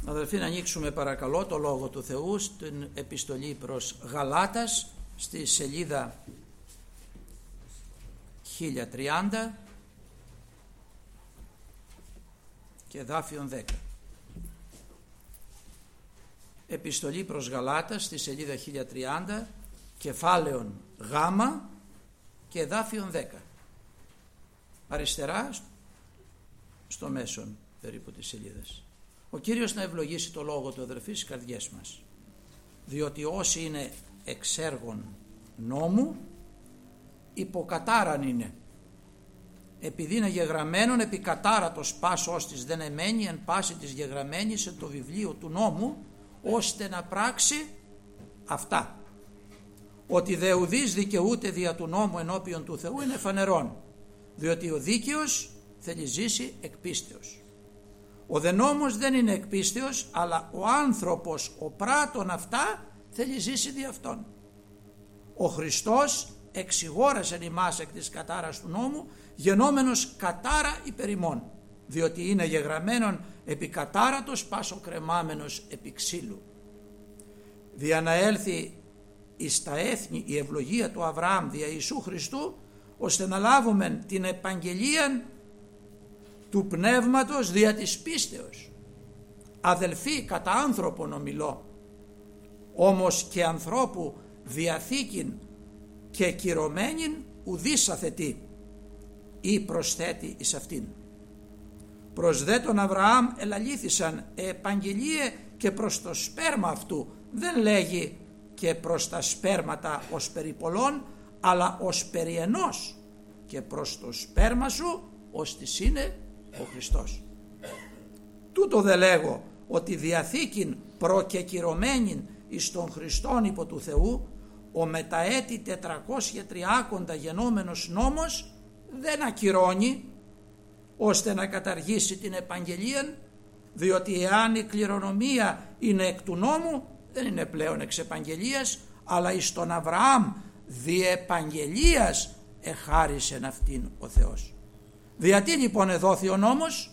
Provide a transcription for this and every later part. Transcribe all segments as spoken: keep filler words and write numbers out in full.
Αδελφοί, να ανοίξουμε παρακαλώ το Λόγο του Θεού στην επιστολή προς Γαλάτας στη σελίδα χίλια τριάντα και εδάφιον δέκα. Επιστολή προς Γαλάτας στη σελίδα χίλια τριάντα, κεφάλαιον Γ και εδάφιον δέκα. Αριστερά στο μέσον περίπου της σελίδας. Ο Κύριος να ευλογήσει το λόγο του, αδελφοί, στις καρδιές μας, διότι όσοι είναι εξέργων νόμου υποκατάραν είναι, επειδή είναι γεγραμμένον επί κατάρατος πας ώστις δεν εμένει εν πάση της γεγραμμένης εν το βιβλίο του νόμου, ώστε να πράξει αυτά. Ότι δε ουδείς δικαιούται δια του νόμου ενώπιον του Θεού είναι φανερόν, διότι ο δίκαιος θέλει ζήσει εκ πίστεως. Ο δε νόμος δεν είναι εκ πίστεως, αλλά ο άνθρωπος ο πράτων αυτά θέλει ζήσει δι' αυτόν. Ο Χριστός εξηγόρασε ημάς εκ της κατάρας του νόμου, γενόμενος κατάρα υπερ ημών, διότι είναι γεγραμμένον επί κατάρατος πάσο κρεμάμενος επί ξύλου. Δια να έλθει εις τα έθνη η ευλογία του Αβραάμ δια Ιησού Χριστού, ώστε να λάβουμε την επαγγελία του πνεύματος δια της πίστεως. Αδελφοί, κατά άνθρωπον ομιλώ, όμως και ανθρώπου διαθήκην και κυρωμένην ουδείς αθετεί ή προσθέτει εις αυτήν. Προς δε τον Αβραάμ ελαλήθησαν επαγγελίε και προς το σπέρμα αυτού, δεν λέγει και προς τα σπέρματα ως περί πολλών, αλλά ως περί ενός, και προς το σπέρμα σου ως της είναι ο Χριστός. Τούτο δε λέγω, ότι διαθήκην προκεκυρωμένην εις τον Χριστόν υπό του Θεού, ο μετά έτη τετρακόσια τριάκοντα γενόμενος νόμος δεν ακυρώνει ώστε να καταργήσει την επαγγελία, διότι εάν η κληρονομία είναι εκ του νόμου, δεν είναι πλέον εξ επαγγελίας, αλλά εις τον Αβραάμ δι' επαγγελίας εχάρισεν αυτήν ο Θεός. Διατί λοιπόν εδόθη ο νόμος?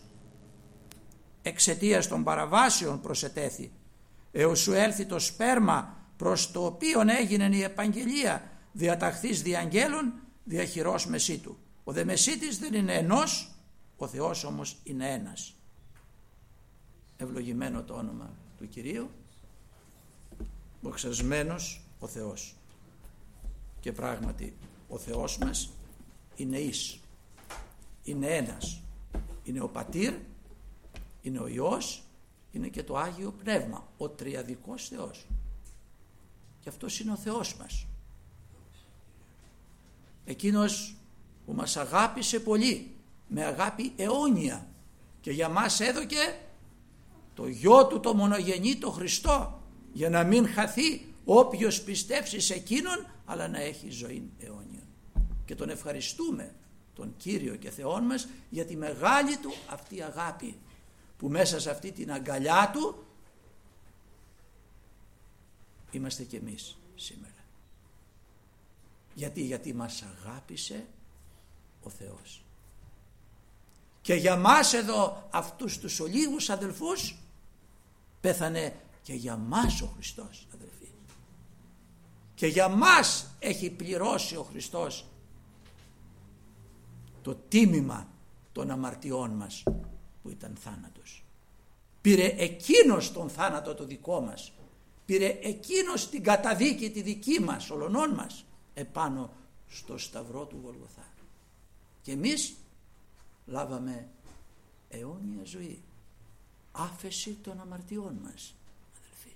Εξαιτίας των παραβάσεων προσετέθη, έως σου έλθει το σπέρμα προς το οποίον έγινε η επαγγελία, διαταχθείς δι' αγγέλων διαχειρός μεσίτου. Ο δε μεσίτης δεν είναι ενός, ο Θεός όμως είναι ένας. Ευλογημένο το όνομα του Κυρίου, δοξασμένος ο Θεός. Και πράγματι ο Θεός μας είναι εις, είναι ένας, είναι ο Πατήρ, είναι ο Υιός, είναι και το Άγιο Πνεύμα, ο τριαδικός Θεός. Και αυτός είναι ο Θεός μας, εκείνος που μας αγάπησε πολύ, με αγάπη αιώνια, και για μας έδωκε το Γιο του το μονογενή, το Χριστό, για να μην χαθεί όποιος πιστεύσει σε εκείνον, αλλά να έχει ζωή αιώνια. Και τον ευχαριστούμε τον Κύριο και Θεόν μας για τη μεγάλη του αυτή αγάπη, που μέσα σε αυτή την αγκαλιά του είμαστε κι εμείς σήμερα. Γιατί, γιατί μας αγάπησε ο Θεός. Και για μας εδώ αυτούς τους ολίγους αδελφούς πέθανε και για μας ο Χριστός, αδελφοί. Και για μας έχει πληρώσει ο Χριστός το τίμημα των αμαρτιών μας που ήταν θάνατος. Πήρε εκείνος τον θάνατο το δικό μας, πήρε εκείνος την καταδίκη τη δική μας, ολονών μας, επάνω στο σταυρό του Γολγοθά. Και εμείς λάβαμε αιώνια ζωή, άφεση των αμαρτιών μας, αδελφοί.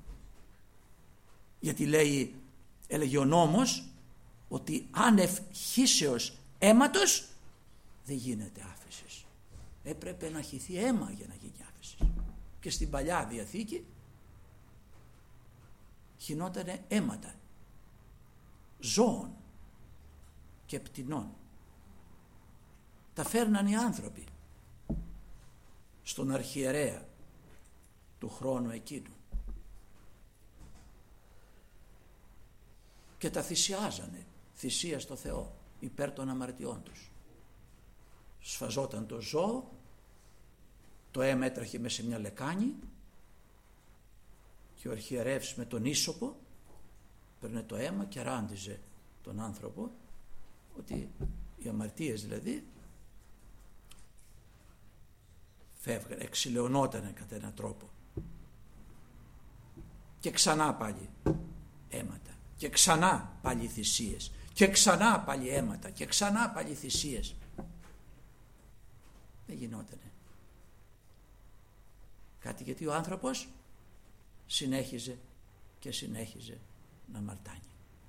Γιατί λέει, έλεγε ο νόμος, ότι άνευ χύσεως αίματος δεν γίνεται άφεσης. Έπρεπε να χυθεί αίμα για να γίνει άφεσης. Και στην Παλιά Διαθήκη χυνότανε αίματα ζώων και πτηνών. Τα φέρναν οι άνθρωποι στον αρχιερέα του χρόνου εκείνου και τα θυσιάζανε, θυσία στο Θεό, υπέρ των αμαρτιών τους. Σφαζόταν το ζώο, το αίμα έτρεχε μέσα σε μια λεκάνη Και ο αρχιερεύς με τον ίσωπο παίρνε το αίμα και ράντιζε τον άνθρωπο, ότι οι αμαρτίες δηλαδή φεύγανε, εξηλαιωνότανε κατά έναν τρόπο. Και ξανά πάλι αίματα, και ξανά πάλι θυσίες, και ξανά πάλι αίματα, και ξανά πάλι θυσίες. Δεν γινότανε κάτι, γιατί ο άνθρωπος συνέχιζε και συνέχιζε να μαρτάνει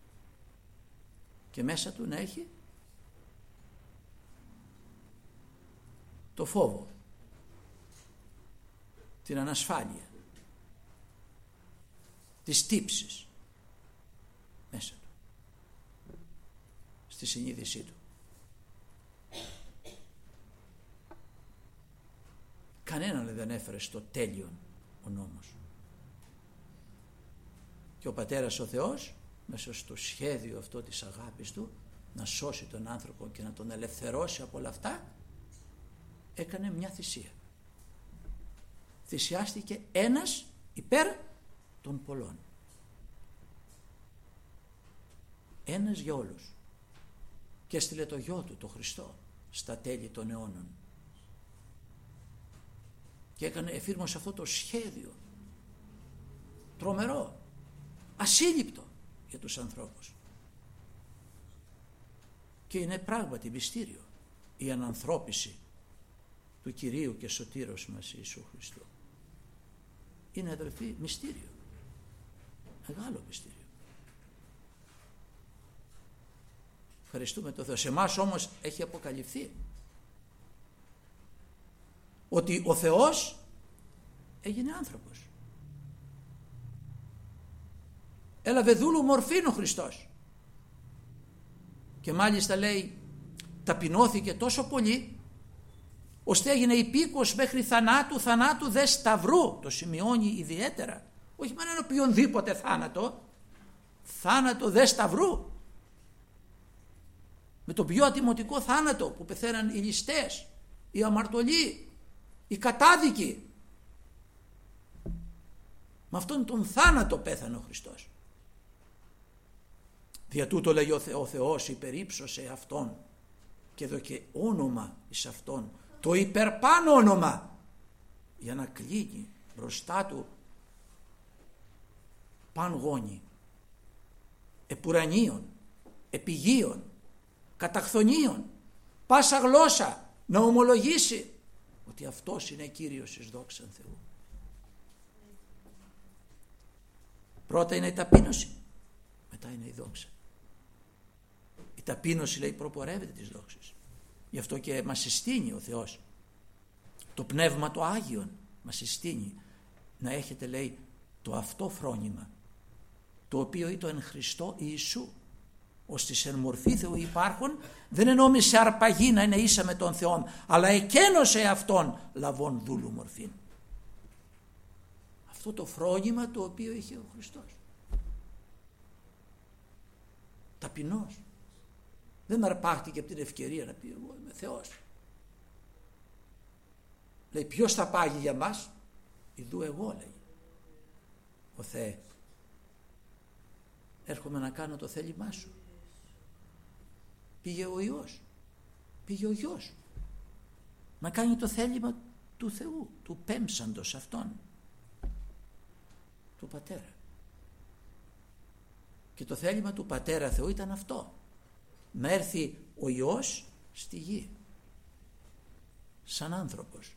και μέσα του να έχει το φόβο, την ανασφάλεια, τις τύψεις μέσα του, στη συνείδησή του. Κανέναν δεν έφερε στο τέλειον ο νόμος. Και ο Πατέρας ο Θεός, μέσα στο σχέδιο αυτό της αγάπης του, να σώσει τον άνθρωπο και να τον ελευθερώσει από όλα αυτά, έκανε μια θυσία. Θυσιάστηκε ένας υπέρ των πολλών. Ένας για όλους. Και έστειλε το γιο του, το Χριστό, στα τέλη των αιώνων. Και έκανε, εφήρμοσε αυτό το σχέδιο τρομερό, ασύλληπτο για τους ανθρώπους. Και είναι πράγματι μυστήριο η ανανθρώπιση του Κυρίου και Σωτήρος μας Ιησού Χριστού. Είναι, αδελφοί, μυστήριο, μεγάλο μυστήριο. Ευχαριστούμε τον Θεό. Σε εμάς όμως έχει αποκαλυφθεί ότι ο Θεός έγινε άνθρωπος. Έλαβε δούλου μορφήν ο Χριστός. Και μάλιστα λέει ταπεινώθηκε τόσο πολύ ώστε έγινε υπήκος μέχρι θανάτου, θανάτου δε σταυρού. Το σημειώνει ιδιαίτερα. Όχι με έναν οποιονδήποτε θάνατο, θάνατο δε σταυρού. Με τον πιο ατιμωτικό θάνατο που πεθαίναν οι ληστές, οι αμαρτωλοί, οι κατάδικοι. Με αυτόν τον θάνατο πέθανε ο Χριστός. Δια τούτο λέει ο, Θε, ο Θεός υπερύψωσε αυτόν και δώκε όνομα εις αυτόν, το υπερπάνω όνομα, για να κλείνει μπροστά του παν γόνι, επουρανίων, επιγείων, καταχθονίων, πάσα γλώσσα να ομολογήσει ότι αυτός είναι Κύριος εις δόξαν Θεού. Πρώτα είναι η ταπείνωση, μετά είναι η δόξα. Η ταπείνωση, λέει, προπορεύεται της δόξης. Γι' αυτό και μας συστήνει ο Θεός, το Πνεύμα το Άγιον μας συστήνει να έχετε, λέει, το αυτό φρόνημα, το οποίο είναι το εν Χριστώ Ιησού, ώστε εν μορφή Θεού υπάρχουν, δεν εννοούμε σε αρπαγή να είναι ίσα με τον Θεόν, αλλά εκένωσε αυτόν λαβών δούλου μορφήν. Αυτό το φρόνημα το οποίο είχε ο Χριστός. Ταπεινός. Δεν αρπάχτηκε από την ευκαιρία να πει εγώ είμαι Θεός. Λέει ποιος θα πάγει για μας? Ιδού εγώ, λέει. Ο Θεέ, έρχομαι να κάνω το θέλημά σου. Πήγε ο Υιός, πήγε ο Γιος να κάνει το θέλημα του Θεού, του πέμψαντος αυτόν, του Πατέρα. Και το θέλημα του Πατέρα Θεού ήταν αυτό, να έρθει ο Υιός στη γη σαν άνθρωπος.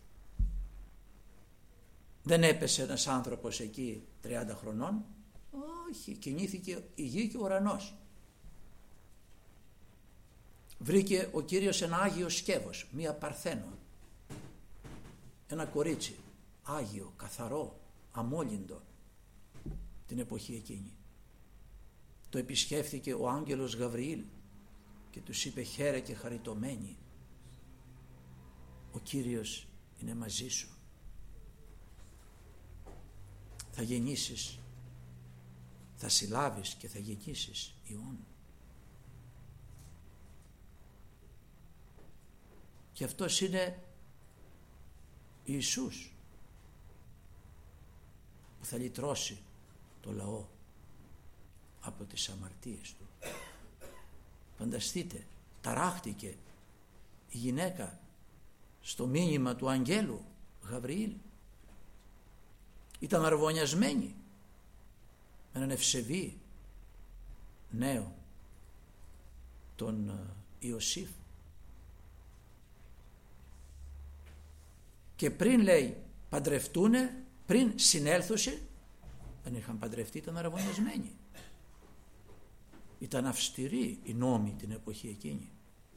Δεν έπεσε ένας άνθρωπος εκεί τριάντα χρονών, όχι, κινήθηκε η γη και ο ουρανός. Βρήκε ο Κύριος ένα Άγιο σκεύος, μία παρθένο, ένα κορίτσι Άγιο, καθαρό, αμόλυντο την εποχή εκείνη. Το επισκέφθηκε ο άγγελος Γαβριήλ και τους είπε χαίρε και χαριτωμένοι, ο Κύριος είναι μαζί σου, θα γεννήσεις, θα συλλάβεις και θα γεννήσεις Υιόν. Και αυτός είναι Ιησούς που θα λυτρώσει το λαό από τις αμαρτίες του. Φανταστείτε, ταράχτηκε η γυναίκα στο μήνυμα του αγγέλου Γαβριήλ. Ήταν αρβωνιασμένη με έναν ευσεβή νέο, τον Ιωσήφ. Και πριν, λέει, παντρευτούνε, πριν συνέλθουσε, δεν είχαν παντρευτεί, ήταν αραβωνιασμένοι. Ήταν αυστηροί οι νόμοι την εποχή εκείνη.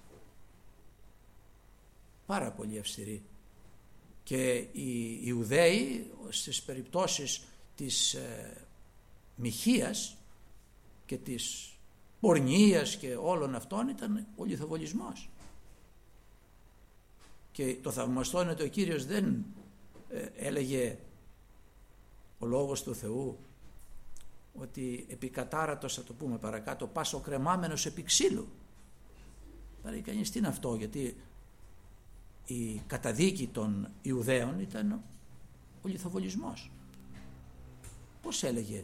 Πάρα πολύ αυστηροί. Και οι Ιουδαίοι στις περιπτώσεις της ε, μοιχείας και της πορνείας και όλων αυτών ήταν ο λιθοβολισμός. Και το θαυμαστό είναι ότι ο Κύριος δεν ε, έλεγε ο λόγος του Θεού ότι επικατάρατος, θα το πούμε παρακάτω, πάσο κρεμάμενος επί ξύλου. Θα λέει κανείς τι είναι αυτό, γιατί η καταδίκη των Ιουδαίων ήταν ο λιθοβολισμός. Πώς έλεγε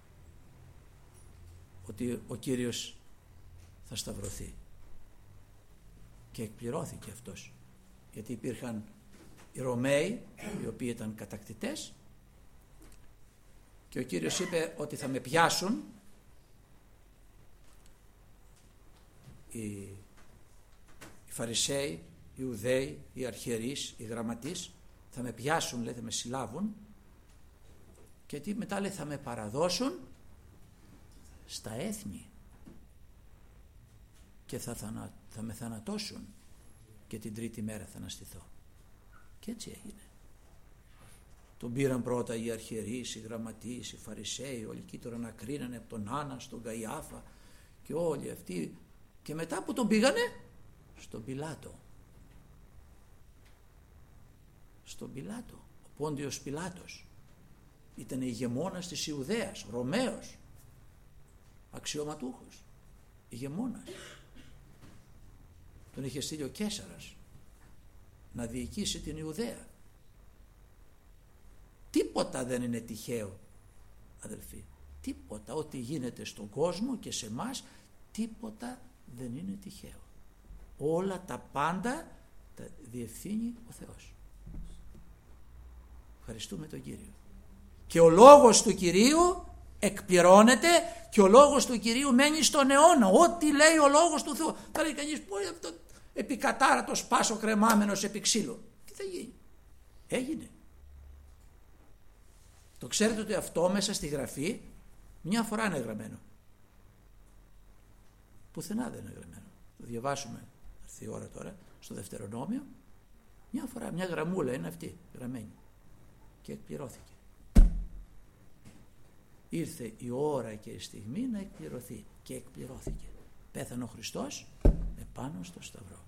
ότι ο Κύριος θα σταυρωθεί? Και εκπληρώθηκε αυτός, γιατί υπήρχαν οι Ρωμαίοι οι οποίοι ήταν κατακτητές και ο Κύριος είπε ότι θα με πιάσουν οι, οι Φαρισαίοι, οι Ιουδαίοι, οι αρχιερείς, οι γραμματείς, θα με πιάσουν, λέει, θα με συλλάβουν και τι μετά, λέει, θα με παραδώσουν στα έθνη και θα, θανα, θα με θανατώσουν και την τρίτη μέρα θα αναστηθώ. Και έτσι έγινε. Τον πήραν πρώτα οι αρχιερείς, οι γραμματείς, οι Φαρισαίοι, όλοι εκεί τώρα να κρίνανε από τον Άννα στον Καϊάφα και όλοι αυτοί, και μετά που τον πήγανε στον Πιλάτο. Στον Πιλάτο. Ο Πόντιος Πιλάτος ήταν ηγεμόνας της Ιουδαίας, Ρωμαίος, αξιωματούχος, ηγεμόνας. Τον είχε στείλει ο Καίσαρας να διοικήσει την Ιουδαία. Τίποτα δεν είναι τυχαίο, αδελφοί. Τίποτα, ό,τι γίνεται στον κόσμο και σε εμάς, τίποτα δεν είναι τυχαίο. Όλα τα πάντα τα διευθύνει ο Θεός. Ευχαριστούμε τον Κύριο. Και ο λόγος του Κυρίου εκπληρώνεται και ο λόγος του Κυρίου μένει στον αιώνα. Ό,τι λέει ο λόγος του Θεού. Θα λέει κανείς, πω αυτό, επικατάρατος πάσο κρεμάμενος επί ξύλου. Τι θα γίνει? Έγινε. Το ξέρετε ότι αυτό μέσα στη Γραφή μια φορά είναι γραμμένο. Πουθενά δεν είναι γραμμένο. Το διαβάσουμε, έρθει η ώρα τώρα, στο Δευτερονόμιο. Μια φορά, μια γραμμούλα είναι αυτή, γραμμένη. Και εκπληρώθηκε. Ήρθε η ώρα και η στιγμή να εκπληρωθεί. Και εκπληρώθηκε. Πέθανε ο Χριστός επάνω στο Σταυρό.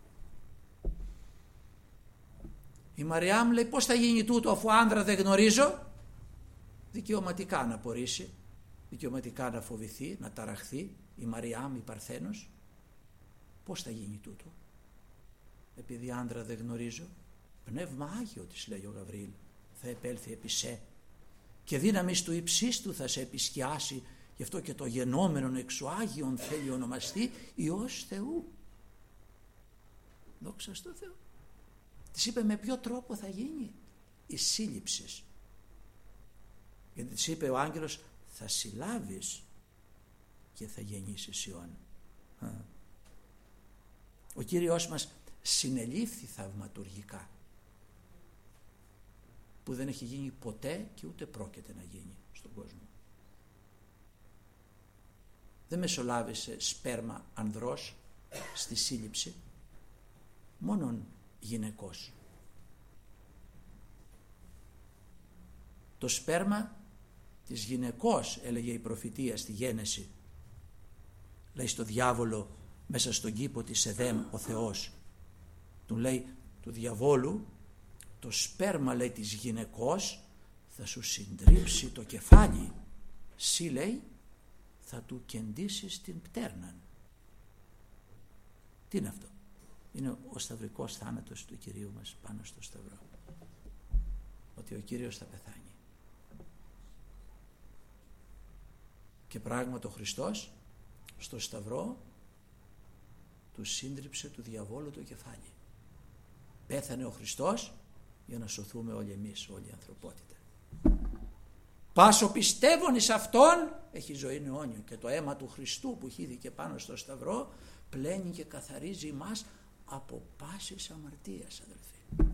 Η Μαριάμ λέει, πώς θα γίνει τούτο αφού άνδρα δεν γνωρίζω? Δικαιωματικά να απορρίσει, δικαιωματικά να φοβηθεί, να ταραχθεί η Μαριάμ, η Παρθένος. Πώς θα γίνει τούτο? Επειδή άνδρα δεν γνωρίζω. Πνεύμα Άγιο, της λέει ο Γαβριήλ, θα επέλθει επί σε και δύναμις του υψίστου θα σε επισκιάσει, γι' αυτό και το γενόμενον εξ Άγιον θέλει ονομαστεί Υιός Θεού. Δόξα στο Θεό. Της είπε με ποιο τρόπο θα γίνει η σύλληψη. Γιατί της είπε ο άγγελος, θα συλλάβεις και θα γεννήσεις Υιόν. Ο Κύριος μας συνελήφθη θαυματουργικά, που δεν έχει γίνει ποτέ και ούτε πρόκειται να γίνει στον κόσμο. Δεν μεσολάβησε σπέρμα ανδρός στη σύλληψη, μόνον γυναικός. Το σπέρμα της γυναικός, έλεγε η προφητεία στη Γένεση, λέει στο διάβολο μέσα στον κήπο της Εδέμ ο Θεός, του λέει του διαβόλου, το σπέρμα, λέει, της γυναικός θα σου συντρίψει το κεφάλι, σύ, λέει, θα του κεντήσεις την πτέρναν. Τι είναι αυτό? Είναι ο σταυρικός θάνατος του Κυρίου μας πάνω στο Σταυρό. Ότι ο Κύριος θα πεθάνει. Και πράγματι ο Χριστός στο Σταυρό του σύντριψε του διαβόλου το κεφάλι. Πέθανε ο Χριστός για να σωθούμε όλοι εμείς, όλη η ανθρωπότητα. Πάσο πιστεύων εις Αυτόν έχει ζωή αιώνιο, και το αίμα του Χριστού που χύθηκε πάνω στο Σταυρό πλένει και καθαρίζει μας από πάσης αμαρτίας, αδελφοί.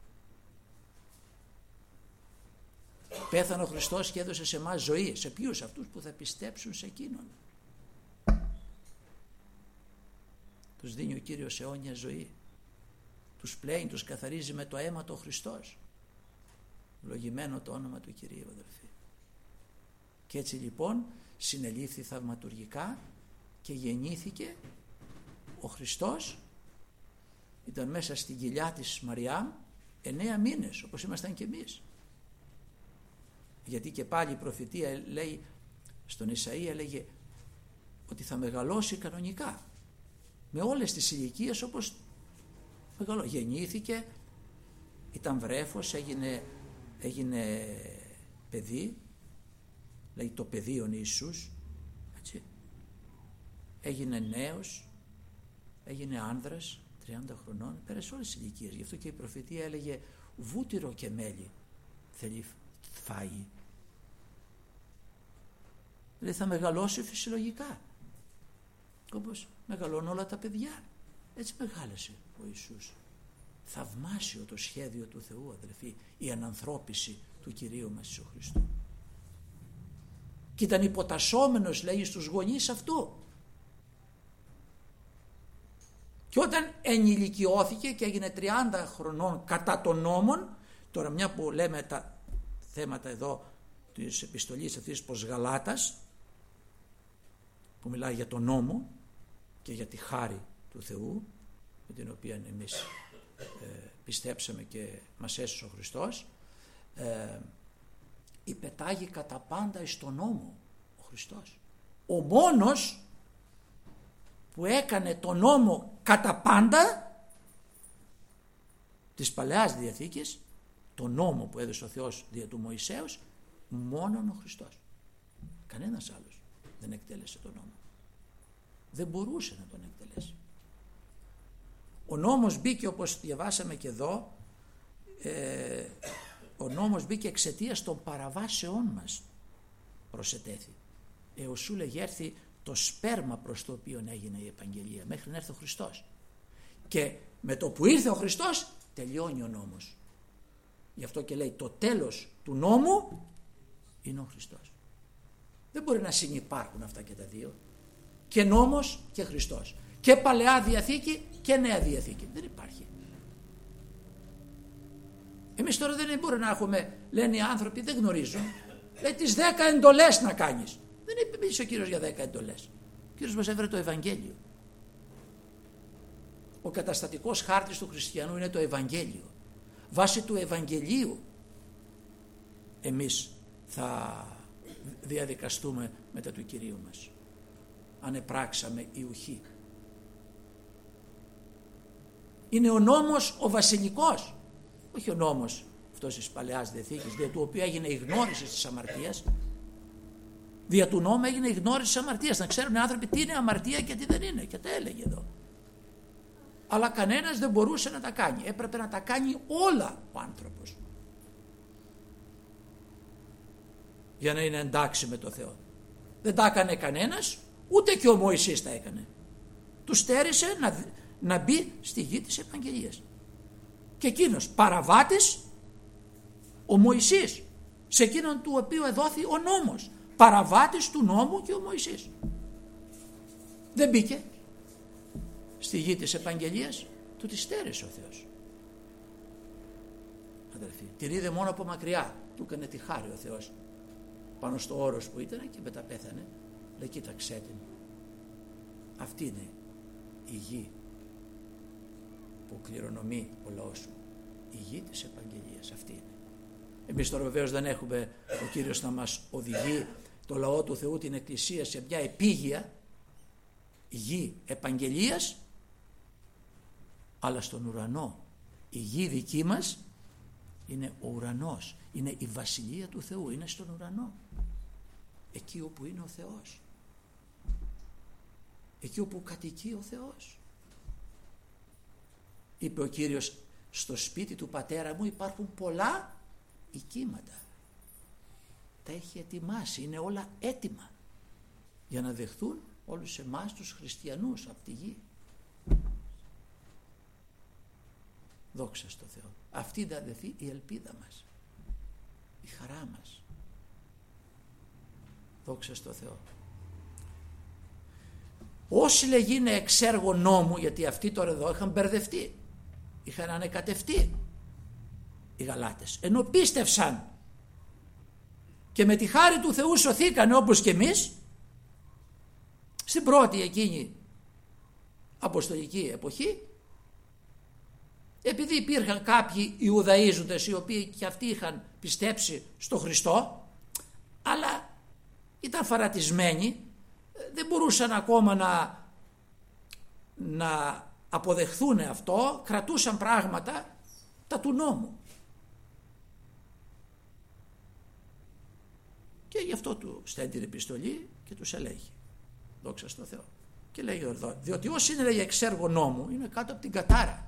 Πέθανε ο Χριστός και έδωσε σε εμάς ζωή. Σε ποιους? Αυτούς που θα πιστέψουν σε Εκείνον. Τους δίνει ο Κύριος αιώνια ζωή. Τους πλένει, τους καθαρίζει με το αίμα του Χριστός. Ευλογημένο το όνομα του Κυρίου, αδελφοί. Και έτσι λοιπόν συνελήφθη θαυματουργικά και γεννήθηκε ο Χριστός. Ήταν μέσα στην κοιλιά της Μαριάμ εννέα μήνες, όπως ήμασταν και εμείς. Γιατί και πάλι η προφητεία λέει, στον Ισαΐα έλεγε ότι θα μεγαλώσει κανονικά με όλες τις ηλικίες όπως μεγαλώ. Γεννήθηκε, ήταν βρέφος, έγινε, έγινε παιδί, λέει το παιδίον Ιησούς, έτσι. Έγινε νέος, έγινε άνδρας τριάντα χρονών, πέρασε όλες τις ηλικίες. Γι' αυτό και η προφητεία έλεγε βούτυρο και μέλι θέλει φάει. Δηλαδή θα μεγαλώσει φυσιολογικά, όπως μεγαλώνουν όλα τα παιδιά. Έτσι μεγάλωσε ο Ιησούς. Θαυμάσιο το σχέδιο του Θεού, αδελφοί, η ανανθρώπιση του Κυρίου μας Ιησού Χριστού. Και ήταν υποτασσόμενος, λέει, στους γονείς αυτού. Και όταν ενηλικιώθηκε και έγινε τριάντα χρονών κατά των νόμων, τώρα μια που λέμε τα θέματα εδώ της επιστολής αυτής προς Γαλάτας, που μιλάει για τον νόμο και για τη χάρη του Θεού, με την οποία εμείς ε, πιστέψαμε και μας έσωσε ο Χριστός, ε, υπετάγει κατά πάντα εις τον νόμο ο Χριστός. Ο μόνος που έκανε τον νόμο κατά πάντα της Παλαιάς Διαθήκης, τον νόμο που έδωσε ο Θεός δια του Μωυσέως, μόνον ο Χριστός. Κανένας άλλος δεν εκτέλεσε τον νόμο. Δεν μπορούσε να τον εκτελέσει. Ο νόμος μπήκε, όπως διαβάσαμε και εδώ, ε, ο νόμος μπήκε εξαιτίας των παραβάσεών μας, προσετέθη. Έως σου λέγει έρθει το σπέρμα προς το οποίο έγινε η επαγγελία, μέχρι να έρθει ο Χριστός. Και με το που ήρθε ο Χριστός τελειώνει ο νόμος. Γι' αυτό και λέει το τέλος του νόμου είναι ο Χριστός. Δεν μπορεί να συνυπάρχουν αυτά και τα δύο. Και νόμος και Χριστός. Και Παλαιά Διαθήκη και Νέα Διαθήκη. Δεν υπάρχει. Εμείς τώρα δεν μπορούμε να έχουμε, λένε οι άνθρωποι, δεν γνωρίζουν. Λέει τις δέκα εντολές να κάνεις. Δεν είπε ο Κύριος για δέκα εντολές. Ο Κύριος μας έφερε το Ευαγγέλιο. Ο καταστατικός χάρτης του χριστιανού είναι το Ευαγγέλιο. Βάσει του Ευαγγελίου εμείς θα διαδικαστούμε μετά του Κυρίου μας, αν επράξαμε ή ουχή. Είναι ο νόμος ο βασιλικός, όχι ο νόμος αυτός της Παλαιάς Διαθήκης, δια του οποίου έγινε η γνώριση της αμαρτίας. Δια του νόμου έγινε η γνώριση της αμαρτίας, να ξέρουν οι άνθρωποι τι είναι αμαρτία και τι δεν είναι, και τα έλεγε εδώ. Αλλά κανένας δεν μπορούσε να τα κάνει, έπρεπε να τα κάνει όλα ο άνθρωπος για να είναι εντάξει με το Θεό. Δεν τα έκανε κανένας, ούτε και ο Μωυσής τα έκανε. Του στέρισε να, να μπει στη γη της επαγγελίας. Και εκείνος παραβάτης, ο Μωυσής, σε εκείνον του οποίου εδόθη ο νόμος, παραβάτης του νόμου και ο Μωυσής. Δεν μπήκε στη γη της επαγγελίας, του τη στέρισε ο Θεός. Αδελφοί, την είδε μόνο από μακριά, του έκανε τη χάρη ο Θεός πάνω στο όρος που ήταν και μετά πέθανε. Λέει κοίταξέ την, αυτή είναι η γη που κληρονομεί ο λαός σου, η γη της επαγγελίας, αυτή είναι. Εμείς τώρα βεβαίως δεν έχουμε ο Κύριος να μας οδηγεί το λαό του Θεού, την Εκκλησία, σε μια επίγεια γη επαγγελίας, αλλά στον ουρανό η γη δική μας είναι ο ουρανός, είναι η βασιλεία του Θεού, είναι στον ουρανό. εκεί όπου είναι ο Θεός, εκεί όπου κατοικεί ο Θεός. Είπε ο Κύριος, στο σπίτι του πατέρα μου υπάρχουν πολλά οικίματα, τα έχει ετοιμάσει, είναι όλα έτοιμα για να δεχθούν όλους εμάς τους χριστιανούς από τη γη. Δόξα στο Θεό. Αυτή είναι, αδελφοί, η ελπίδα μας, η χαρά μας. Δόξα στο Θεό. Όσοι λέγει είναι εξ έργο νόμου, γιατί αυτοί τώρα εδώ είχαν μπερδευτεί, είχαν ανεκατευτεί οι Γαλάτες, ενώ πίστευσαν και με τη χάρη του Θεού σωθήκανε όπως και εμείς στην πρώτη εκείνη αποστολική εποχή, επειδή υπήρχαν κάποιοι Ιουδαίζοντες οι οποίοι και αυτοί είχαν πιστέψει στο Χριστό, αλλά ήταν φαρατισμένοι, δεν μπορούσαν ακόμα να, να αποδεχθούν αυτό, κρατούσαν πράγματα τα του νόμου. Και γι' αυτό του στέλνει την επιστολή και τους ελέγχει. Δόξα στο Θεό. Και λέει εδώ, διότι όσοι είναι, λέει, εξ έργο νόμου, είναι κάτω από την κατάρα.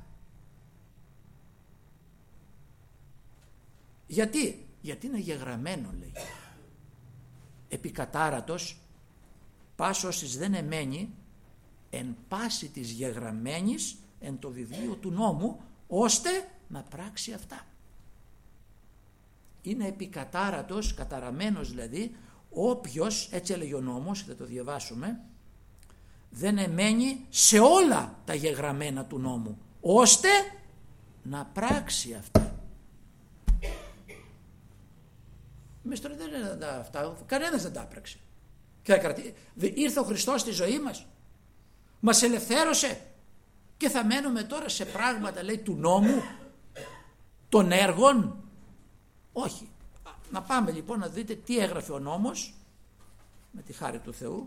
Γιατί? Γιατί είναι γεγραμμένο, λέει. Επικατάρατος πας όσης δεν εμένει εν πάση της γεγραμμένης εν το βιβλίο του νόμου, ώστε να πράξει αυτά. Είναι επικατάρατος, καταραμένος δηλαδή, όποιος, έτσι έλεγε ο νόμος, θα το διαβάσουμε, δεν εμένει σε όλα τα γεγραμμένα του νόμου, ώστε να πράξει αυτά. Εμείς τώρα δεν είναι αυτά, κανένας δεν τα άπραξε. Ήρθε ο Χριστός στη ζωή μας, μας ελευθέρωσε και θα μένουμε τώρα σε πράγματα, λέει, του νόμου, των έργων? Όχι. Να πάμε λοιπόν να δείτε τι έγραφε ο νόμος με τη χάρη του Θεού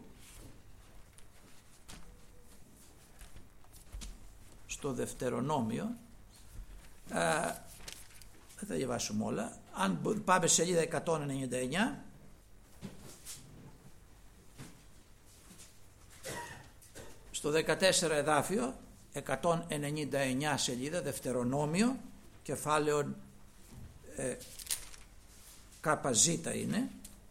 στο Δευτερονόμιο. ε, δεν θα διαβάσουμε όλα. Αν πάμε σε σελίδα εκατόν ενενήντα εννιά, στο δεκατέσσερα εδάφιο, εκατόν ενενήντα εννιά σελίδα, Δευτερονόμιο, κεφάλαιο ε, καπαζίτα είναι.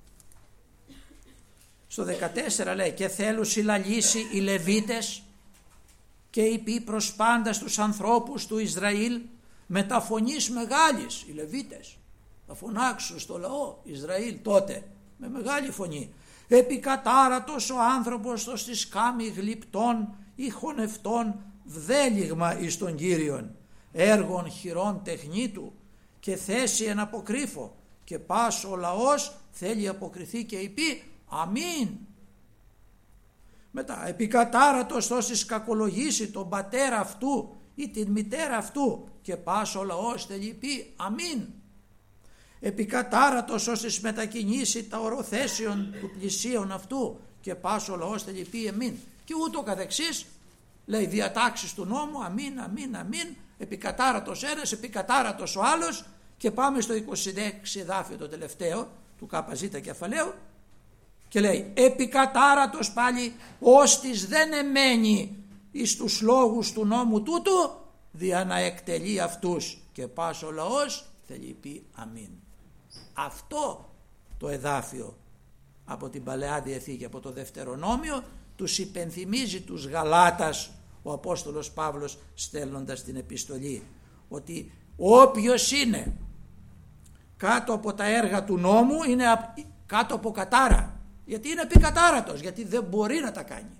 Στο δεκατέσσερα λέει, και θέλουν συλλαλήσει οι Λεβίτες και είπε προς πάντα στους ανθρώπους του Ισραήλ με τα φωνής μεγάλης. Οι Λεβίτες θα φωνάξουν στο λαό Ισραήλ τότε με μεγάλη φωνή. Επικατάρατος ο άνθρωπος το στις κάμη γλυπτών ή χωνευτών βδέλιγμα εις τον Κύριον, έργων χειρών τεχνίτου και θέση εν αποκρύφω, και πας ο λαός θέλει αποκριθεί και είπε αμήν. Μετά, επικατάρατος όσης κακολογήσει τον πατέρα αυτού ή την μητέρα αυτού, και πας ο λαός θέλει πει αμήν. Επικατάρατος όσης μετακινήσει τα οροθέσεων του πλησίον αυτού, και πας ο λαός θέλει πει αμήν. Και ούτω καθεξής, λέει, διατάξεις του νόμου, αμήν, αμήν, αμήν, επικατάρατος ένας, επικατάρατος ο άλλος. Και πάμε στο είκοσι έξι εδάφιο, το τελευταίο του ΚΖ κεφαλαίου, και λέει, επικατάρατος πάλι ώστις δεν εμένει εις τους λόγους του νόμου τούτου, δια να εκτελεί αυτούς, και πας ο λαός θέλει πει αμήν. Αυτό το εδάφιο από την Παλαιά Διαθήκη, από το Δευτερονόμιο, τους υπενθυμίζει τους Γαλάτας ο Απόστολος Παύλος στέλνοντας την επιστολή, ότι όποιος είναι κάτω από τα έργα του νόμου είναι κάτω από κατάρα, γιατί είναι επικατάρατος, γιατί δεν μπορεί να τα κάνει.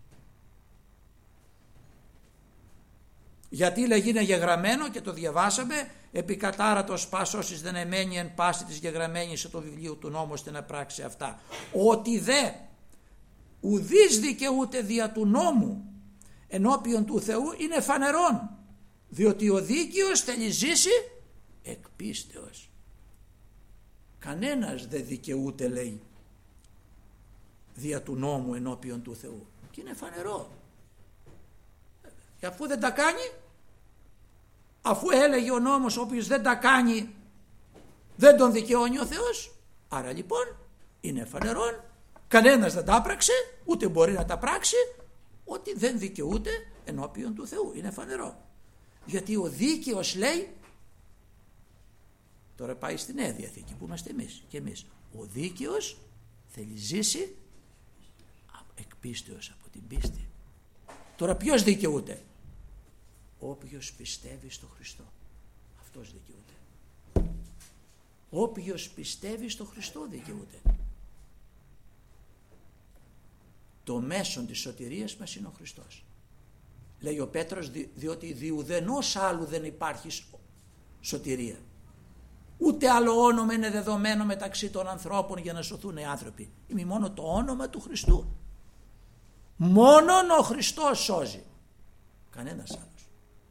Γιατί λέγει είναι γεγραμμένο, και το διαβάσαμε, επικατάρατος πας όσης δεν εμένει εν πάση της γεγραμμένης σε το βιβλίο του νόμου ώστε να πράξει αυτά. Ότι δε ουδείς δικαιούται δια του νόμου ενώπιον του Θεού είναι φανερόν, διότι ο δίκαιος θέλει ζήσει εκ πίστεως. Κανένας δεν δικαιούται, λέει, δια του νόμου ενώπιον του Θεού, και είναι φανερό. Και αφού δεν τα κάνει, αφού έλεγε ο νόμος όποιος δεν τα κάνει δεν τον δικαιώνει ο Θεός, άρα λοιπόν είναι φανερόν κανένας δεν τα άπραξε, ούτε μπορεί να τα πράξει, ότι δεν δικαιούται ενώπιον του Θεού. Είναι φανερό. Γιατί ο δίκαιος λέει, τώρα πάει στη Νέα Διαθήκη που είμαστε εμείς και εμείς, ο δίκαιος θέλει ζήσει εκ πίστεως, από την πίστη. Τώρα ποιος δικαιούται? Όποιος πιστεύει στο Χριστό, αυτός δικαιούται. Όποιος πιστεύει στο Χριστό δικαιούται. Το μέσον της σωτηρίας μας είναι ο Χριστός. Λέει ο Πέτρος, δι, διότι διουδενός άλλου δεν υπάρχει σωτηρία. Ούτε άλλο όνομα είναι δεδομένο μεταξύ των ανθρώπων για να σωθούν οι άνθρωποι. Είναι μόνο το όνομα του Χριστού. Μόνον ο Χριστός σώζει. Κανένας άλλος.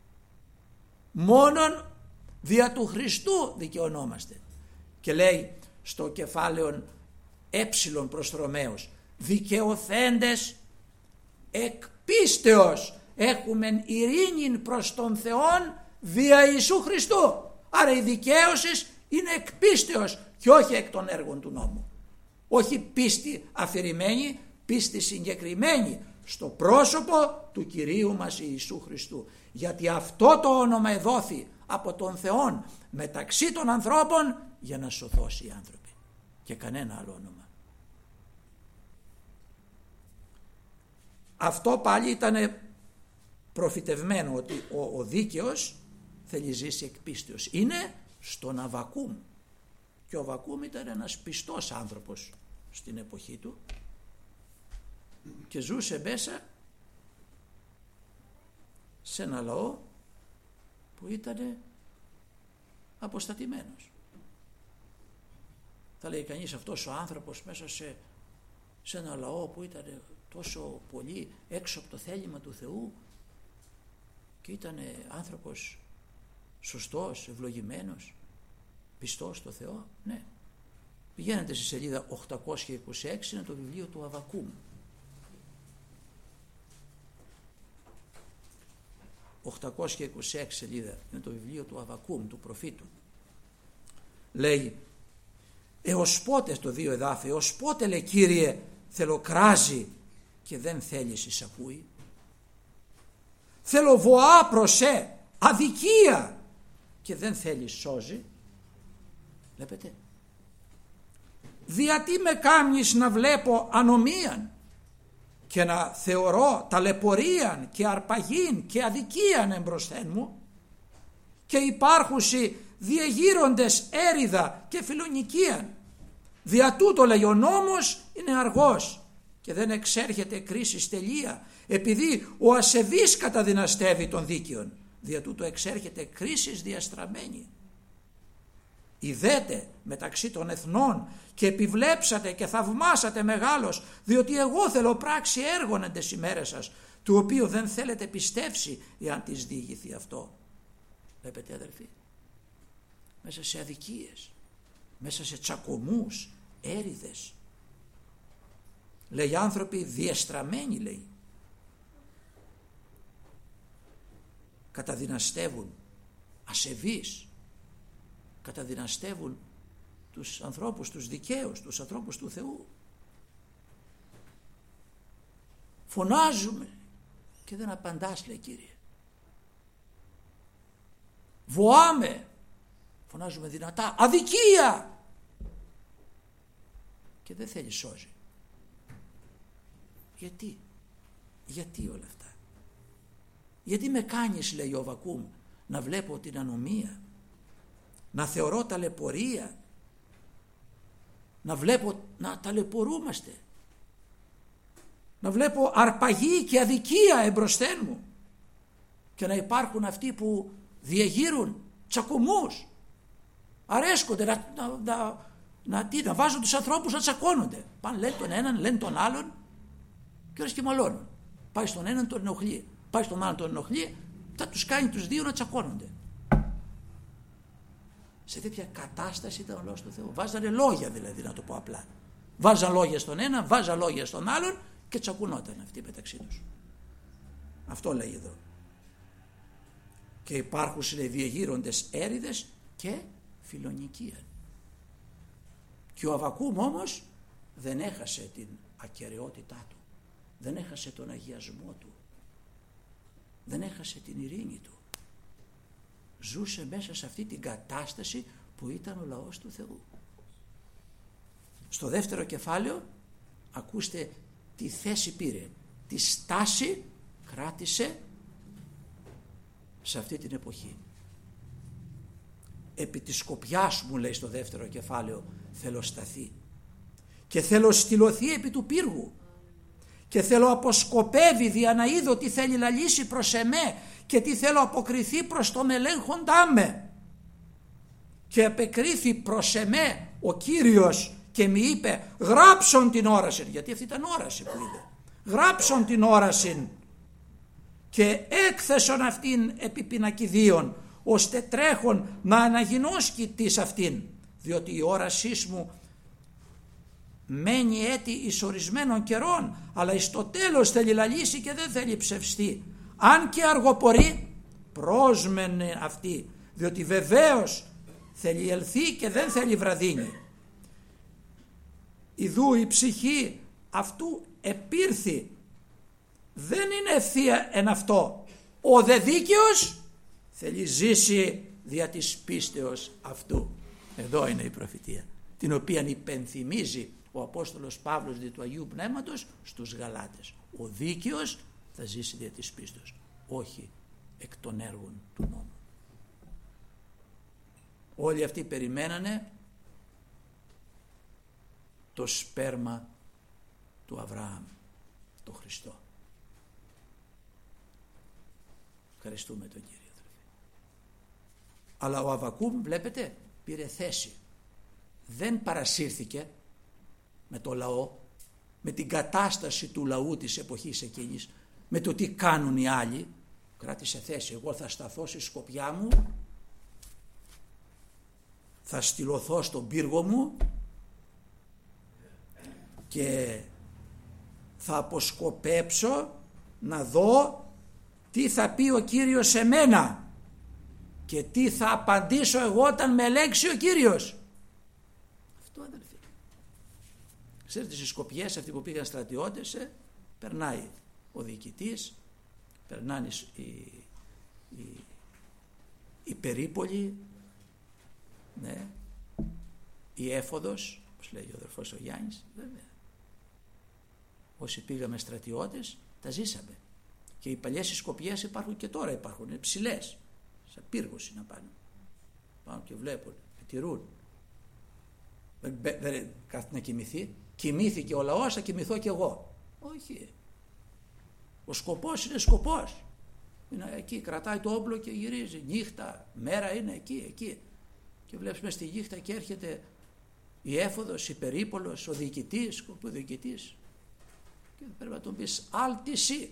Μόνον δια του Χριστού δικαιωνόμαστε. Και λέει στο κεφάλαιο έψιλον προς Ρωμαίους, δικαιωθέντες εκ πίστεως έχουμε ειρήνην προς τον Θεόν δια Ιησού Χριστού. Άρα η δικαίωση είναι εκ πίστεως και όχι εκ των έργων του νόμου. Όχι πίστη αφηρημένη, πίστη συγκεκριμένη στο πρόσωπο του Κυρίου μας Ιησού Χριστού. Γιατί αυτό το όνομα εδόθη από τον Θεόν μεταξύ των ανθρώπων για να σωθώσει οι άνθρωποι και κανένα άλλο όνομα. Αυτό πάλι ήταν προφητευμένο, ότι ο, ο δίκαιος θέλει ζήσει εκ πίστεως. Είναι στον Αβακούμ, και ο Αβακούμ ήταν ένας πιστός άνθρωπος στην εποχή του και ζούσε μέσα σε ένα λαό που ήταν αποστατημένος. Θα λέει κανείς, αυτός ο άνθρωπος μέσα σε, σε ένα λαό που ήταν τόσο πολύ έξω από το θέλημα του Θεού και ήταν άνθρωπος σωστός, ευλογημένος, πιστός στο Θεό. Ναι. Πηγαίνετε στη σελίδα οκτακόσια είκοσι έξι, είναι το βιβλίο του Αβακούμ. οκτακόσια είκοσι έξι σελίδα είναι το βιβλίο του Αβακούμ, του προφήτου. Λέει, έως πότε, το δύο εδάφη, έως πότε, λέει, Κύριε, θέλω κράζει και δεν θέλεις εισακούει. Θέλω βοά προσέ, αδικία και δεν θέλεις σώζει. Βλέπετε. Διατί με κάμνεις να βλέπω ανομίαν και να θεωρώ ταλαιπωρίαν και αρπαγήν και αδικίαν εμπροσθέν μου, και υπάρχουσι διεγείροντες έριδα και φιλονικίαν. Δια τούτο, λέει, ο νόμος είναι αργός και δεν εξέρχεται κρίση τελεία, επειδή ο ασεβής καταδυναστεύει των δίκαιων. Δια τούτο εξέρχεται κρίσης διαστραμμένη. Ιδέτε μεταξύ των εθνών και επιβλέψατε και θαυμάσατε μεγάλος, διότι εγώ θέλω πράξη έργων εν τες ημέρες σας, του οποίου δεν θέλετε πιστεύσει εάν της διηγηθεί αυτό. Βλέπετε, αδελφοί, μέσα σε αδικίες, μέσα σε τσακωμούς, έριδες, λέει, άνθρωποι διεστραμμένοι, λέει, καταδυναστεύουν, ασεβείς, καταδυναστεύουν τους ανθρώπους, τους δικαίους, τους ανθρώπους του Θεού. Φωνάζουμε και δεν απαντάς, λέει, Κύριε. Βοάμε, φωνάζουμε δυνατά, αδικία, και δεν θέλει σώζει. Γιατί, γιατί όλα αυτά? Γιατί με κάνεις, λέει ο Αβακούμ, να βλέπω την ανομία, να θεωρώ ταλαιπωρία, να βλέπω να ταλαιπωρούμαστε, να βλέπω αρπαγή και αδικία εμπροσθέν μου, και να υπάρχουν αυτοί που διεγείρουν τσακωμούς, αρέσκονται να, να, να, να, τι, να βάζουν τους ανθρώπους να τσακώνονται. Πάνε, λένε τον έναν, λένε τον άλλον και όλες και μαλώνουν. Πάει στον έναν, τον ενοχλεί, πάει στον άλλον, τον ενοχλεί, θα τους κάνει τους δύο να τσακώνονται. Σε τέτοια κατάσταση ήταν ο λόγος του Θεού. Βάζανε λόγια, δηλαδή, να το πω απλά. Βάζαν λόγια στον ένα, βάζαν λόγια στον άλλον και τσακουνόταν αυτοί μεταξύ τους. Αυτό λέει εδώ. Και υπάρχουν, λέει, διεγείροντες έριδες και φιλονικία. Και ο Αβακούμ όμως δεν έχασε την ακεραιότητά του, δεν έχασε τον αγιασμό του, δεν έχασε την ειρήνη του. Ζούσε μέσα σε αυτή την κατάσταση που ήταν ο λαός του Θεού. Στο δεύτερο κεφάλαιο ακούστε τι θέση πήρε, τι στάση κράτησε σε αυτή την εποχή. Επί της σκοπιάς μου, λέει στο δεύτερο κεφάλαιο, θέλω σταθεί και θέλω στυλωθεί επί του πύργου και θέλω αποσκοπεύει δια να είδω τι θέλει λαλήσει προς εμέ και τι θέλω αποκριθεί προς το μελέγχοντά με. Και απεκρίθη προς εμέ ο Κύριος και μη είπε γράψον την όραση, γιατί αυτή ήταν όραση που είδε, γράψον την όραση και έκθεσον αυτήν επί πινακιδίων, ώστε τρέχον να αναγινώσκει της αυτήν, διότι η όρασής μου μένει έτη εις ορισμένων καιρών, αλλά εις το τέλος θέλει λαλήσει και δεν θέλει ψευστεί. Αν και αργοπορεί, πρόσμενε αυτή, διότι βεβαίως θέλει ελθεί και δεν θέλει βραδύνει. Ιδού η ψυχή αυτού επήρθη, δεν είναι ευθεία εν αυτό. Ο δε δίκαιος θέλει ζήσει δια της πίστεως αυτού. Εδώ είναι η προφητεία, την οποία υπενθυμίζει ο Απόστολος Παύλος δι' του Αγίου Πνεύματος στους Γαλάτες. Ο δίκαιος θα ζήσει δια της πίστεως, όχι εκ των έργων του νόμου. Όλοι αυτοί περιμένανε το σπέρμα του Αβραάμ, το Χριστό. Ευχαριστούμε τον Κύριο. Αλλά ο Αββακούμ, βλέπετε, πήρε θέση. Δεν παρασύρθηκε με το λαό, με την κατάσταση του λαού της εποχής εκείνης, με το τι κάνουν οι άλλοι. Κράτησε θέση. Εγώ θα σταθώ στη σκοπιά μου, θα στυλωθώ στον πύργο μου και θα αποσκοπέψω να δω τι θα πει ο Κύριος σε μένα και τι θα απαντήσω εγώ όταν με ελέγξει ο Κύριος. Αυτό, αδελφοί. Ξέρετε, στις σκοπιές αυτοί που πήγαν στρατιώτες, ε, περνάει ο διοικητής, περνάνε οι, οι, οι περίπολοι, ναι, η έφοδος, όπως λέει ο αδερφός ο Γιάννης, βέβαια. Όσοι πήγαμε στρατιώτες, τα ζήσαμε. Και οι παλιές σκοπιές υπάρχουν και τώρα υπάρχουν, είναι ψηλές, σαν πύργος είναι πάνω. Πάνω και βλέπουν, τηρούν. Δεν, δεν κάθεται να κοιμηθεί. Κοιμήθηκε ο λαός, θα κοιμηθώ κι εγώ. Όχι. Ο σκοπός είναι σκοπός. Είναι εκεί, κρατάει το όπλο και γυρίζει. Νύχτα, μέρα είναι εκεί, εκεί. Και βλέπεις μες στη νύχτα και έρχεται η έφοδος, η περίπολος, ο διοικητής, ο διοικητής. Και πρέπει να τον πεις άλτηση.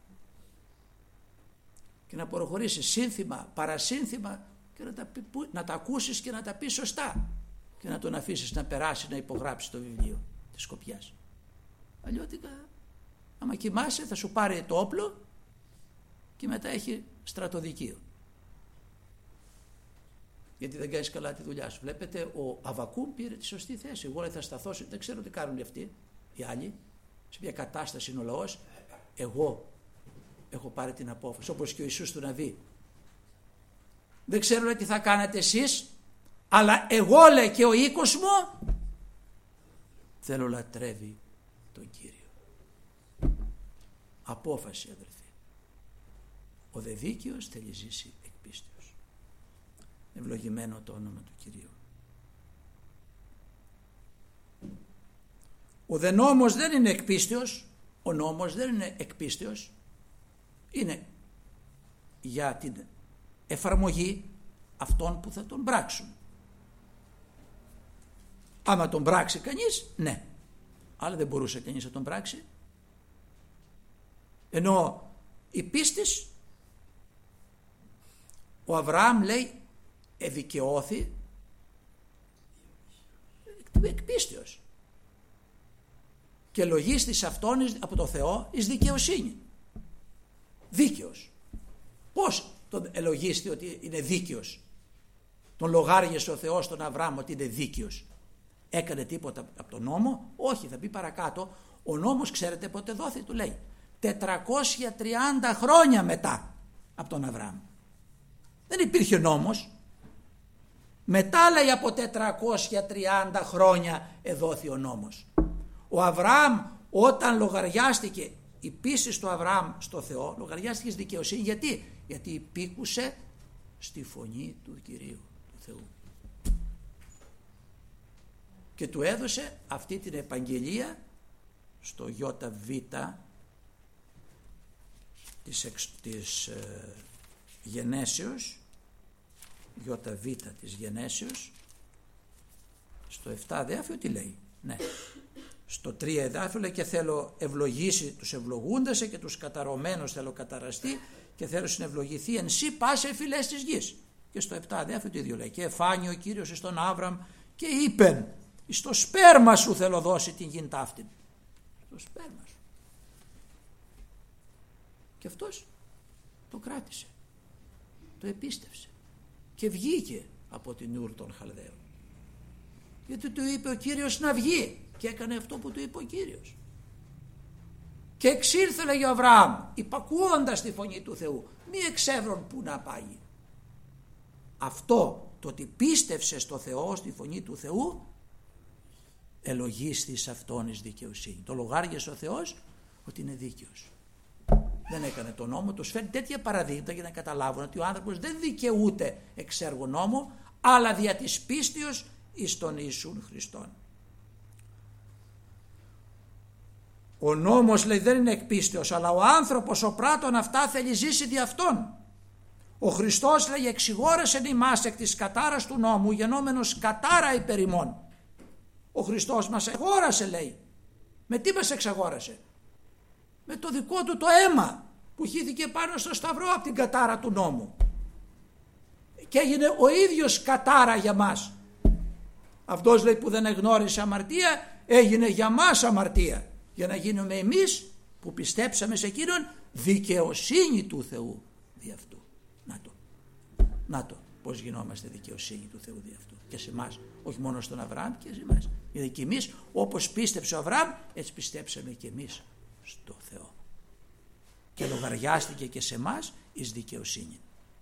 Και να προχωρήσεις σύνθημα, παρασύνθημα και να τα, πει, να τα ακούσεις και να τα πεις σωστά. Και να τον αφήσεις να περάσει, να υπογράψει το βιβλίο της σκοπιάς. Αλλιώτικα, άμα κοιμάσαι θα σου πάρει το όπλο και μετά έχει στρατοδικείο. Γιατί δεν κάνεις καλά τη δουλειά σου. Βλέπετε, ο Αββακούμ πήρε τη σωστή θέση. Εγώ θα σταθώ, δεν ξέρω τι κάνουν αυτοί οι άλλοι, σε μια κατάσταση είναι ο λαός. Εγώ έχω πάρει την απόφαση, όπως και ο Ιησούς του Ναβί. Δεν ξέρω τι θα κάνετε εσείς, αλλά εγώ, λέει, και ο οίκος μου θέλω λατρεύει τον Κύριο. Απόφαση, αδελφοί. Ο δε δίκαιος θέλει ζήσει εκ πίστεως. Ευλογημένο το όνομα του Κυρίου. Ο δε νόμος δεν είναι εκ πίστεως, ο νόμος δεν είναι εκ πίστεως, είναι για την εφαρμογή αυτών που θα τον πράξουν. Άμα τον πράξει κανείς, ναι, αλλά δεν μπορούσε κανείς να τον πράξει. Ενώ η πίστης, ο Αβραάμ λέει εδικαιώθη εκ πίστεως και λογίστης αυτόν από το Θεό εις δικαιοσύνη. Δίκαιος. Πώς τον ελογίστη ότι είναι δίκαιος? Τον λογάριασε ο Θεός τον Αβραάμ ότι είναι δίκαιος. έκανε τίποτα από τον νόμο? Όχι, θα πει παρακάτω. Ο νόμος ξέρετε πότε δόθη, του λέει. τετρακόσια τριάντα χρόνια μετά από τον Αβραάμ. Δεν υπήρχε νόμος. Μετά, λέει, από τετρακόσια τριάντα χρόνια εδόθη ο νόμος. Ο Αβραάμ, όταν λογαριάστηκε η πίστη του Αβραάμ στο Θεό, λογαριάστηκε στη δικαιοσύνη. Γιατί? Γιατί υπήκουσε στη φωνή του Κυρίου, του Θεού. Και του έδωσε αυτή την επαγγελία στο ΙΒ της, εξ, της ε, γενέσεως, ΙΒ της γενέσεως, στο επτά εδάφιο τι λέει? Ναι. Στο τρία εδάφιο λέει και θέλω ευλογήσει τους ευλογούντασε και τους καταρωμένους θέλω καταραστεί και θέλω συνευλογηθεί εν σύ πάσε φυλές της γης. Και στο επτά εδάφιο το ίδιο λέει. Και εφάνει ο Κύριος εις τον Άβραμ και είπεν στο σπέρμα σου θέλω δώσει την γην ταύτην. Στο σπέρμα σου. Και αυτός το κράτησε. Το επίστευσε. Και βγήκε από την Ούρ των Χαλδαίων. Γιατί του είπε ο Κύριος να βγει. Και έκανε αυτό που του είπε ο Κύριος. Και εξήλθε, λέγει ο Αβραάμ, υπακούοντας τη φωνή του Θεού, μη εξεύρων που να πάει. Αυτό το ότι πίστευσε στο Θεό, στη φωνή του Θεού, ελογίστη σε αυτόν εις δικαιοσύνη. Το λογάριασε ο Θεός ότι είναι δίκαιος. Δεν έκανε τον νόμο, τους φέρνει τέτοια παραδείγματα για να καταλάβουν ότι ο άνθρωπος δεν δικαιούται εξ έργου νόμου, αλλά δια της πίστεως εις τον Ιησούν Χριστόν. Ο νόμος, λέει, δεν είναι εκ πίστεως, αλλά ο άνθρωπος ο πράττων αυτά θέλει ζήσει δι' αυτόν. Ο Χριστός, λέει, εξηγόρεσεν ημάς εκ της κατάρας του νόμου, γενόμενος κατάρα υπερ ημών. Ο Χριστός μας εξαγόρασε, λέει. Με τι μας εξαγόρασε? Με το δικό του το αίμα που χύθηκε πάνω στο σταυρό από την κατάρα του νόμου. Και έγινε ο ίδιος κατάρα για μας. Αυτός, λέει, που δεν εγνώρισε αμαρτία, έγινε για μας αμαρτία. Για να γίνουμε εμείς που πιστέψαμε σε εκείνον δικαιοσύνη του Θεού δι' αυτού. Να το. Να το. Πώς γινόμαστε δικαιοσύνη του Θεού δι' αυτού. Και σε εμάς. Όχι μόνο στον Αβραάμ και σε εμάς. Γιατί και εμείς όπως πίστεψε ο Αβραάμ, έτσι πιστέψαμε και εμείς στο Θεό. Και λογαριάστηκε και σε εμάς εις δικαιοσύνη.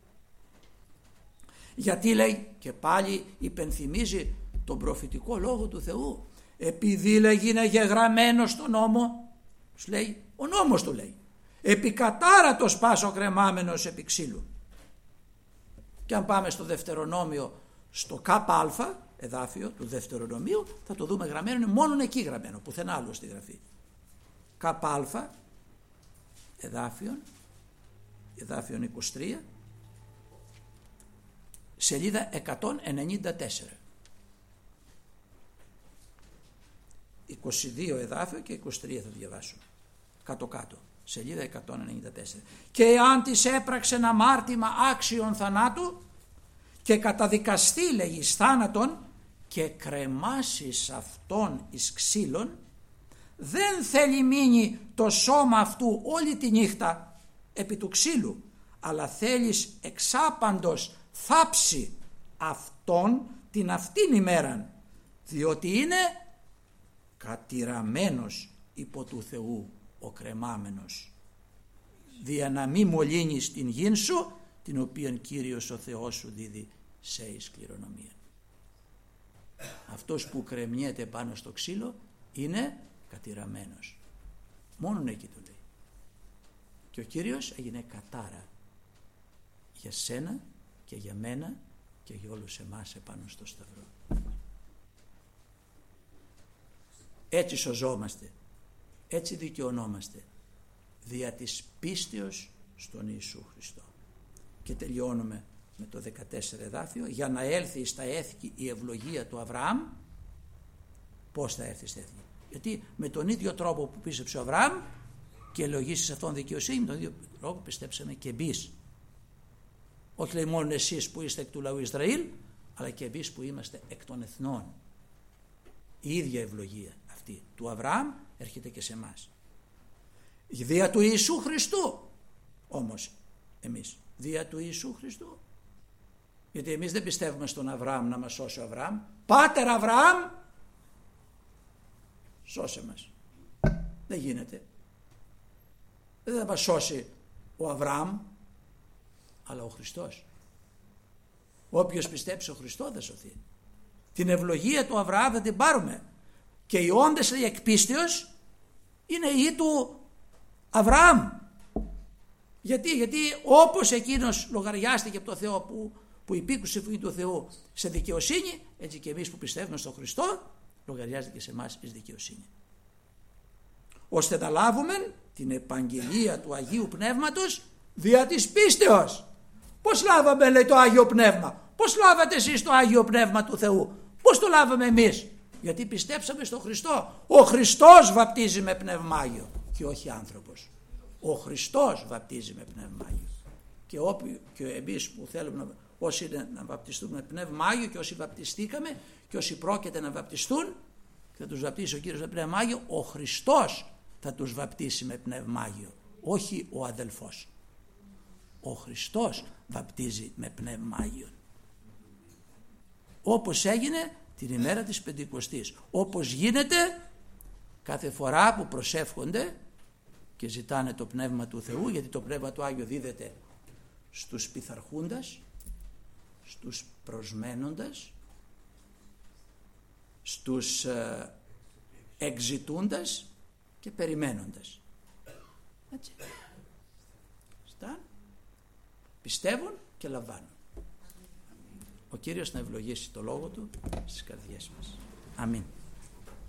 Γιατί, λέει, και πάλι υπενθυμίζει τον προφητικό λόγο του Θεού. Επειδή, λέγει, είναι γεγραμμένο στον νόμο, σου λέει, ο νόμος του λέει, επί κατάρατος πάσο κρεμάμενος επί ξύλου. Και αν πάμε στο Δευτερονόμιο, στο ΚΑ εδάφιο του Δευτερονομίου, θα το δούμε γραμμένο, είναι μόνο εκεί γραμμένο, πουθενά άλλο στη γραφή. ΚΑ εδάφιον, εδάφιον είκοσι τρία, σελίδα εκατόν ενενήντα τέσσερα. είκοσι δύο εδάφιο και είκοσι τρία θα διαβάσουμε. Κάτω κάτω. Σελίδα εκατόν ενενήντα τέσσερα. Και εάν της έπραξε ένα αμάρτημα άξιον θανάτου και καταδικαστεί, λέγει, εις θάνατον και κρεμάσεις αυτόν εις ξύλων, δεν θέλει μείνει το σώμα αυτού όλη τη νύχτα επί του ξύλου, αλλά θέλεις εξάπαντος θάψει αυτόν την αυτήν ημέραν, διότι είναι κατηραμένος υπό του Θεού ο κρεμάμενος, δια να μη μολύνεις την γην σου, την οποία Κύριος ο Θεός σου δίδει σε εις κληρονομία. Αυτός που κρεμιέται πάνω στο ξύλο είναι κατηραμένος. Μόνον εκεί το λέει. Και ο Κύριος έγινε κατάρα για σένα και για μένα και για όλους εμάς επάνω στο σταυρό. Έτσι σωζόμαστε, έτσι δικαιωνόμαστε, δια της πίστεως στον Ιησού Χριστό. Και τελειώνουμε με το δεκατέσσερα εδάφιο, για να έλθει στα έθνη η ευλογία του Αβραάμ. Πώς θα έρθει στα έθνη? Γιατί με τον ίδιο τρόπο που πίστεψε ο Αβραάμ και ευλογήσεις αυτόν δικαιοσύνη, με τον ίδιο τρόπο πιστέψαμε και εμείς. Όχι, λέει, μόνο εσείς που είστε εκ του λαού Ισραήλ, αλλά και εμείς που είμαστε εκ των εθνών. Η ίδια ευλογία αυτή του Αβραάμ έρχεται και σε εμάς. Δια του Ιησού Χριστού όμως εμείς. Δια του Ιησού Χριστού. Γιατί εμείς δεν πιστεύουμε στον Αβραάμ να μας σώσει ο Αβραάμ. Πάτερ Αβραάμ σώσε μας. Δεν γίνεται. Δεν θα μας σώσει ο Αβραάμ, αλλά ο Χριστός. Όποιος πιστέψει ο Χριστό θα σωθεί. Την ευλογία του Αβραάμ θα την πάρουμε. Και οι όντες η εκπίστεως είναι η του Αβραάμ. Γιατί, γιατί όπως εκείνος λογαριάστηκε από το Θεό που, που υπήκουσε φυγή του Θεού σε δικαιοσύνη, έτσι και εμείς που πιστεύουμε στον Χριστό λογαριάζεται και σε εμάς εις δικαιοσύνη. Ώστε να λάβουμε την επαγγελία του Αγίου Πνεύματος δια της πίστεως. Πώς λάβαμε, λέει, το Άγιο Πνεύμα? Πώς λάβατε εσείς το Άγιο Πνεύμα του Θεού? Πώς το λάβαμε εμείς? Γιατί πιστέψαμε στον Χριστό. Ο Χριστός βαπτίζει με Πνεύμα Άγιο και όχι άνθρωπος. Ο Χριστός βαπτίζει με Πνεύμα Άγιο. Και, όποι, και εμείς που θέλουμε να, όσοι είναι να βαπτιστούμε με Πνεύμα Άγιο και όσοι βαπτιστήκαμε και όσοι πρόκειται να βαπτιστούν και θα τους βαπτίσει ο Κύριος με Πνεύμα Άγιο, ο Χριστός θα τους βαπτίσει με Πνεύμα Άγιο, όχι ο αδελφός. Ο Χριστός βαπτίζει με Πνεύμα Άγιο. Όπως έγινε την ημέρα της Πεντηκοστής, όπως γίνεται κάθε φορά που προσεύχονται και ζητάνε το Πνεύμα του Θεού, γιατί το Πνεύμα του Άγιο δίδεται στους πειθαρχούντας, στους προσμένοντας, στους ε, εξητούντας και περιμένοντας. Έτσι. Στάν, πιστεύουν και λαμβάνουν. Ο Κύριος να ευλογήσει το λόγο Του στις καρδιές μας. Αμήν.